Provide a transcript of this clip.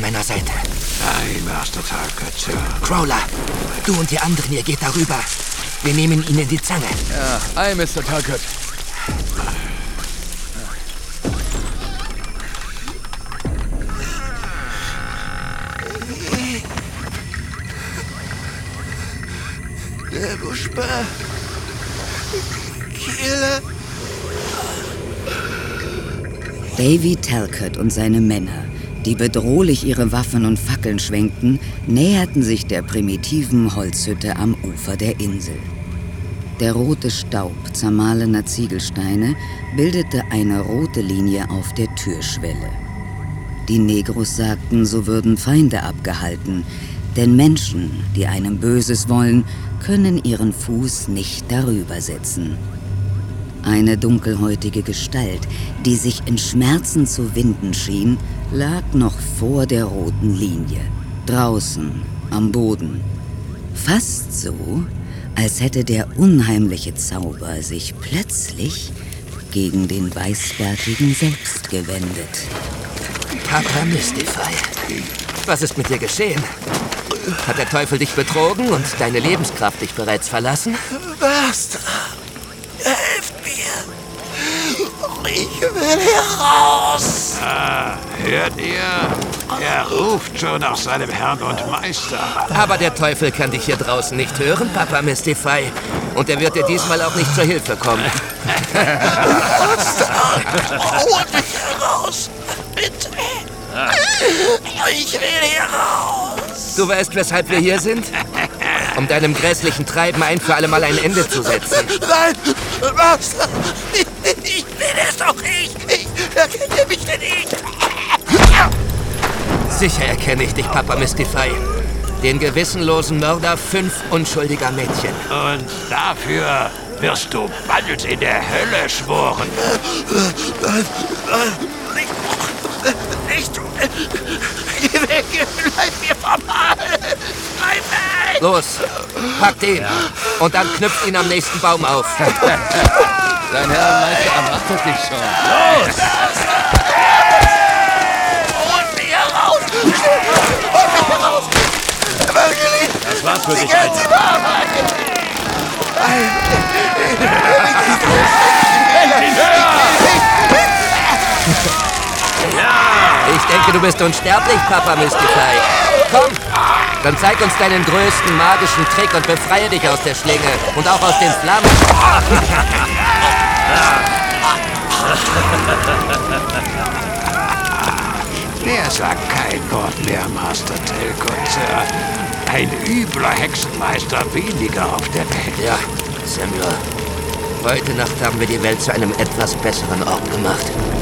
meiner Seite. Nein, Master Talcott, Sir. Crawler, du und die anderen, ihr geht darüber. Wir nehmen ihn in die Zange. Ja, ei, Mr. Talcott. Davy Talcott und seine Männer, die bedrohlich ihre Waffen und Fackeln schwenkten, näherten sich der primitiven Holzhütte am Ufer der Insel. Der rote Staub zermahlener Ziegelsteine bildete eine rote Linie auf der Türschwelle. Die Negros sagten, so würden Feinde abgehalten, denn Menschen, die einem Böses wollen, können ihren Fuß nicht darüber setzen. Eine dunkelhäutige Gestalt, die sich in Schmerzen zu winden schien, lag noch vor der roten Linie, draußen am Boden. Fast so, als hätte der unheimliche Zauber sich plötzlich gegen den Weißbärtigen selbst gewendet. Papa Mystify, was ist mit dir geschehen? Hat der Teufel dich betrogen und deine Lebenskraft dich bereits verlassen? Master, helft mir! Ich will hier raus! Hört ihr? Er ruft schon nach seinem Herrn und Meister. Aber der Teufel kann dich hier draußen nicht hören, Papa Mystify. Und er wird dir diesmal auch nicht zur Hilfe kommen. Master, holt mich hier raus! Bitte! Ich will hier raus! Du weißt, weshalb wir hier sind? Um deinem grässlichen Treiben ein für alle Mal ein Ende zu setzen. Nein! Master! Ich bin es doch nicht! Ich erkenne mich denn nicht! Sicher erkenne ich dich, Papa Mystify. Den gewissenlosen Mörder 5 unschuldiger Mädchen. Und dafür wirst du bald in der Hölle schworen. Nicht! Geh weg! Bleib mir vorbei! Bleib weg! Los, packt ihn und dann knüpft ihn am nächsten Baum auf. Dein Herr und Meister erwartet dich schon. Los! Holt mich heraus! Holt mich heraus! Evangeline! Das war's für Die dich, ganze Alter. Wahrheit! Ich denke, du bist unsterblich, Papa Mystify. Komm, dann zeig uns deinen größten magischen Trick und befreie dich aus der Schlinge und auch aus den Flammen. Der sagt kein Wort mehr, Master Talcott, Sir. Ein übler Hexenmeister weniger auf der Welt. Ja, Samuel. Heute Nacht haben wir die Welt zu einem etwas besseren Ort gemacht.